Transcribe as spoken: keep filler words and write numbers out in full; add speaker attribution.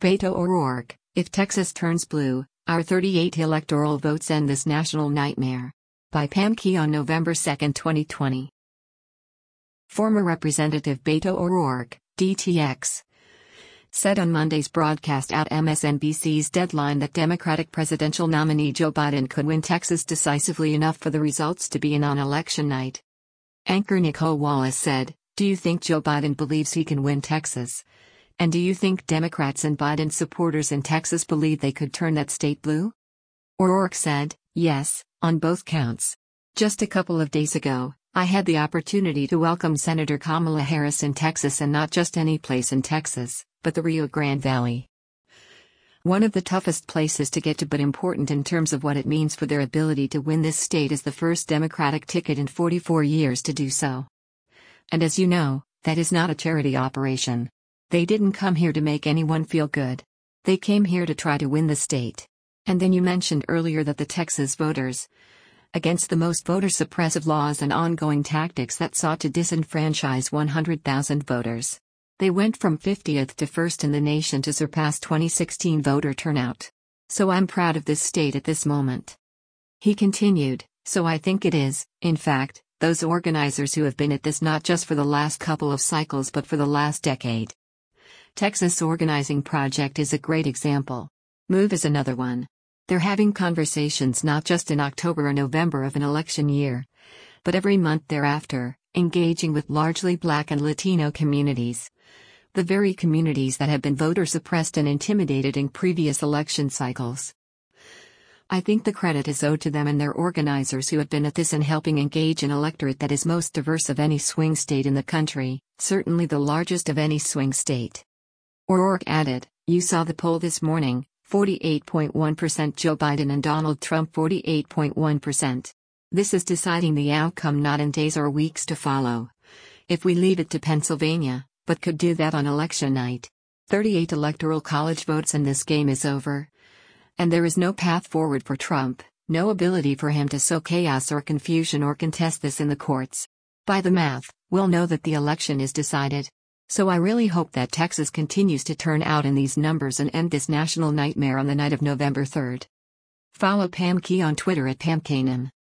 Speaker 1: Beto O'Rourke, if Texas turns blue, our thirty-eight electoral votes end this national nightmare. By Pam Key on November second, twenty twenty. Former Representative Beto O'Rourke, D T X, said on Monday's broadcast at M S N B C's Deadline that Democratic presidential nominee Joe Biden could win Texas decisively enough for the results to be in on election night. Anchor Nicole Wallace said, "Do you think Joe Biden believes he can win Texas? And do you think Democrats and Biden supporters in Texas believe they could turn that state blue?" O'Rourke said, "Yes, on both counts. Just a couple of days ago, I had the opportunity to welcome Senator Kamala Harris in Texas, and not just any place in Texas, but the Rio Grande Valley. One of the toughest places to get to, but important in terms of what it means for their ability to win this state as the first Democratic ticket in forty-four years to do so. And as you know, that is not a charity operation. They didn't come here to make anyone feel good. They came here to try to win the state." And then you mentioned earlier that the Texas voters, against the most voter-suppressive laws and ongoing tactics that sought to disenfranchise one hundred thousand voters, they went from fiftieth to first in the nation to surpass twenty sixteen voter turnout. "So I'm proud of this state at this moment." He continued, "So I think it is, in fact, those organizers who have been at this not just for the last couple of cycles but for the last decade. Texas Organizing Project is a great example. MOVE is another one. They're having conversations not just in October or November of an election year, but every month thereafter, engaging with largely Black and Latino communities. The very communities that have been voter suppressed and intimidated in previous election cycles. I think the credit is owed to them and their organizers who have been at this and helping engage an electorate that is most diverse of any swing state in the country, certainly the largest of any swing state." O'Rourke added, "You saw the poll this morning, forty-eight point one percent Joe Biden and Donald Trump forty-eight point one percent. This is deciding the outcome not in days or weeks to follow. If we leave it to Pennsylvania, but could do that on election night. thirty-eight electoral college votes and this game is over. And there is no path forward for Trump, no ability for him to sow chaos or confusion or contest this in the courts. By the math, we'll know that the election is decided. So I really hope that Texas continues to turn out in these numbers and end this national nightmare on the night of November third. Follow Pam Key on Twitter at Pam Kanan.